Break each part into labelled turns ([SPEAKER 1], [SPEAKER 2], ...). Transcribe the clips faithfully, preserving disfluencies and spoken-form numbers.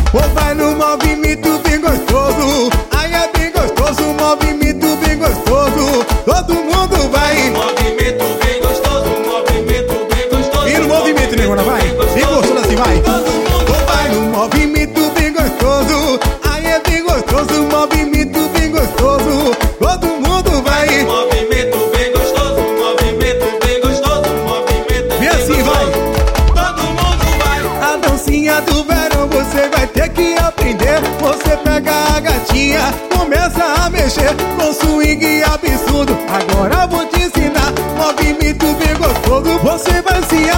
[SPEAKER 1] Ou vai no movimento bem gostoso. Aí é bem gostoso, um movimento bem gostoso. Todo mundo vai.
[SPEAKER 2] Movimento bem gostoso, movimento bem gostoso.
[SPEAKER 1] E no movimento, negona, vai. Bem gostoso assim, vai. Ou vai no movimento bem gostoso. Aí é bem gostoso, um movimento bem gostoso. Todo mundo vai.
[SPEAKER 2] Movimento bem gostoso, movimento bem gostoso, movimento
[SPEAKER 1] E assim vai.
[SPEAKER 2] Todo mundo vai.
[SPEAKER 1] A dancinha do verão você vai ter que aprender. Você pega a gatinha, começa a mexer com swing absurdo. Agora vou te ensinar movimento bem gostoso. Você vai se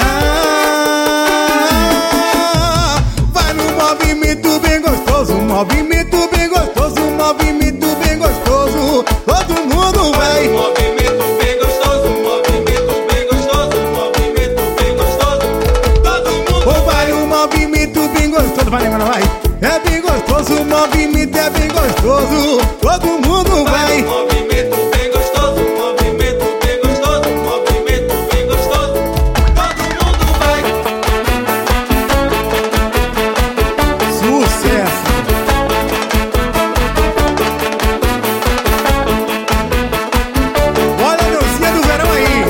[SPEAKER 1] amarrar. Vai no movimento bem gostoso, movimento bem gostoso, movimento bem gostoso. Todo mundo vai.
[SPEAKER 2] Movimento bem gostoso, movimento bem gostoso, movimento bem gostoso. Todo mundo
[SPEAKER 1] Ou vai um movimento bem gostoso, vai, vai, vai. É bem gostoso, o movimento é bem gostoso. Todo mundo vai.
[SPEAKER 2] Movimento bem gostoso, movimento bem gostoso, movimento bem gostoso. Todo mundo vai.
[SPEAKER 1] Sucesso. Olha a dancinha do verão aí.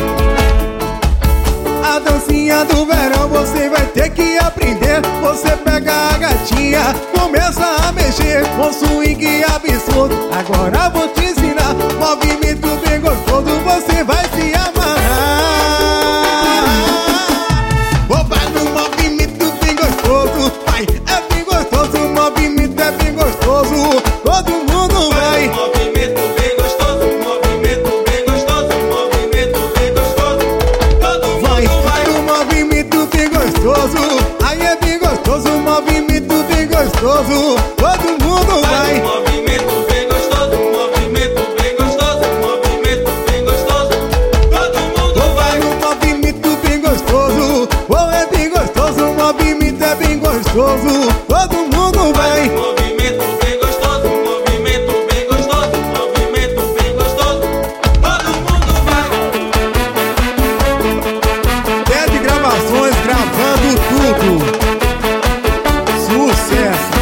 [SPEAKER 1] A dancinha do verão você vai ter que aprender. Você pega a gatinha, começa a mexer com swing absurdo. Agora vou te ensinar movimento bem gostoso. Você vai se amarrar. Ou vai no movimento bem gostoso. Vai, é bem gostoso, o movimento é bem gostoso. Todo mundo vai.
[SPEAKER 2] Movimento bem gostoso, movimento bem gostoso, movimento bem gostoso. Todo
[SPEAKER 1] Vai,
[SPEAKER 2] mundo
[SPEAKER 1] vai
[SPEAKER 2] vai.
[SPEAKER 1] no movimento bem gostoso. Aí é bem gostoso, o movimento bem gostoso. Todo mundo vai.
[SPEAKER 2] Movimento bem gostoso, movimento bem gostoso, movimento bem gostoso. Todo mundo
[SPEAKER 1] Ou vai
[SPEAKER 2] vai.
[SPEAKER 1] no movimento bem gostoso. Ou é bem gostoso, o movimento é bem gostoso. Todo mundo vai.
[SPEAKER 2] Movimento bem gostoso, movimento bem gostoso, movimento bem gostoso. Todo mundo vai.
[SPEAKER 1] Pede gravações gravando tudo. Sucesso.